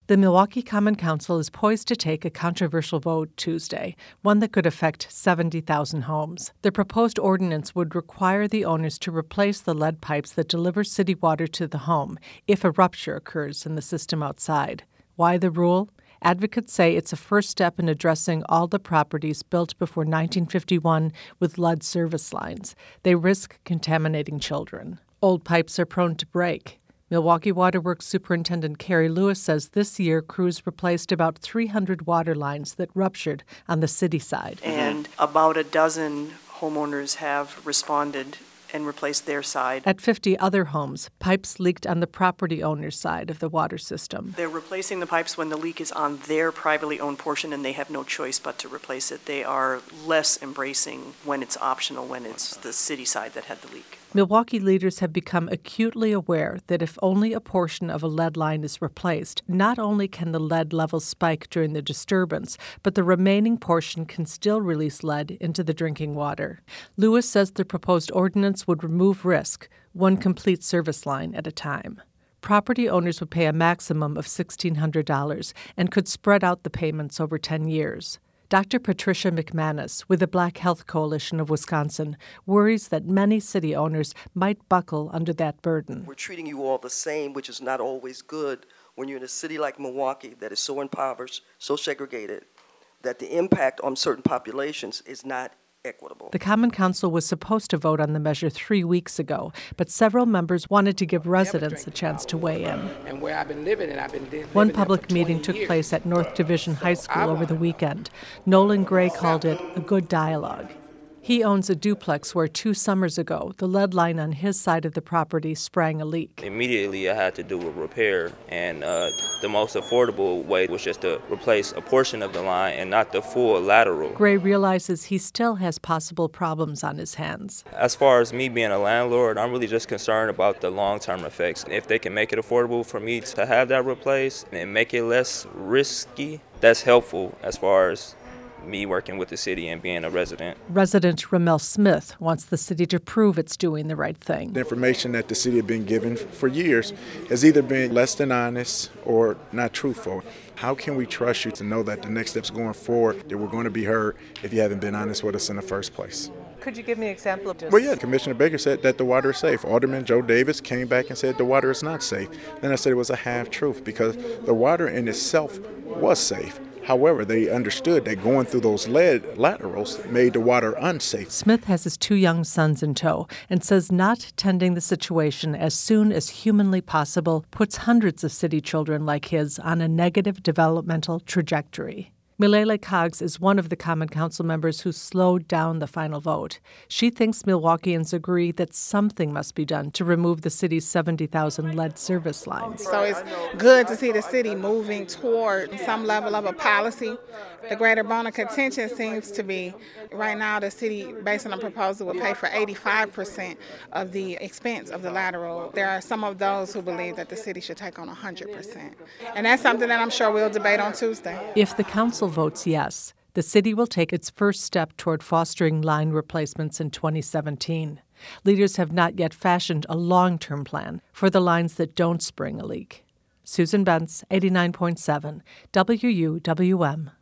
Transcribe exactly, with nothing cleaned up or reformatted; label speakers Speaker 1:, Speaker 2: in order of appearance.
Speaker 1: The Milwaukee Common Council is poised to take a controversial vote Tuesday, one that could affect seventy thousand homes. The proposed ordinance would require the owners to replace the lead pipes that deliver city water to the home if a rupture occurs in the system outside. Why the rule? Advocates say it's a first step in addressing all the properties built before nineteen fifty-one with lead service lines. They risk contaminating children. Old pipes are prone to break. Milwaukee Water Works Superintendent Carrie Lewis says this year crews replaced about three hundred water lines that ruptured on the city side.
Speaker 2: And about a dozen homeowners have responded and replaced their side.
Speaker 1: At fifty other homes, pipes leaked on the property owner's side of the water system.
Speaker 2: They're replacing the pipes when the leak is on their privately owned portion and they have no choice but to replace it. They are less embracing when it's optional, when it's the city side that had the leak.
Speaker 1: Milwaukee leaders have become acutely aware that if only a portion of a lead line is replaced, not only can the lead levels spike during the disturbance, but the remaining portion can still release lead into the drinking water. Lewis says the proposed ordinance would remove risk, one complete service line at a time. Property owners would pay a maximum of sixteen hundred dollars and could spread out the payments over ten years. Doctor Patricia McManus with the Black Health Coalition of Wisconsin worries that many city owners might buckle under that burden.
Speaker 3: We're treating you all the same, which is not always good when you're in a city like Milwaukee that is so impoverished, so segregated, that the impact on certain populations is not equitable.
Speaker 1: The Common Council was supposed to vote on the measure three weeks ago, but several members wanted to give residents a chance to weigh in.
Speaker 4: And where I've been living, and I've been living
Speaker 1: One public meeting took place at North Division High School over the weekend. Nolan Gray called it a good dialogue. He owns a duplex where two summers ago, the lead line on his side of the property sprang a leak.
Speaker 5: Immediately, I had to do a repair, and uh, the most affordable way was just to replace a portion of the line and not the full lateral.
Speaker 1: Gray realizes he still has possible problems on his hands.
Speaker 5: As far as me being a landlord, I'm really just concerned about the long-term effects. If they can make it affordable for me to have that replaced and make it less risky, that's helpful as far as me working with the city and being a resident.
Speaker 1: Resident Ramel Smith wants the city to prove it's doing the right thing.
Speaker 6: The information that the city has been given for years has either been less than honest or not truthful. How can we trust you to know that the next steps going forward, that we're going to be heard if you haven't been honest with us in the first place?
Speaker 1: Could you give me an example of just...
Speaker 6: Well, yeah, Commissioner Baker said that the water is safe. Alderman Joe Davis came back and said the water is not safe. Then I said it was a half-truth because the water in itself was safe. However, they understood that going through those lead laterals made the water unsafe.
Speaker 1: Smith has his two young sons in tow and says not tending the situation as soon as humanly possible puts hundreds of city children like his on a negative developmental trajectory. Milele Coggs is one of the Common Council members who slowed down the final vote. She thinks Milwaukeeans agree that something must be done to remove the city's seventy thousand lead service lines.
Speaker 7: So it's good to see the city moving toward some level of a policy. The greater bone of contention seems to be right now the city, based on a proposal, will pay for eighty-five percent of the expense of the lateral. There are some of those who believe that the city should take on one hundred percent. And that's something that I'm sure we'll debate on Tuesday.
Speaker 1: If the council votes yes, the city will take its first step toward fostering line replacements in twenty seventeen. Leaders have not yet fashioned a long-term plan for the lines that don't spring a leak. Susan Bentz, eighty-nine point seven, W U W M.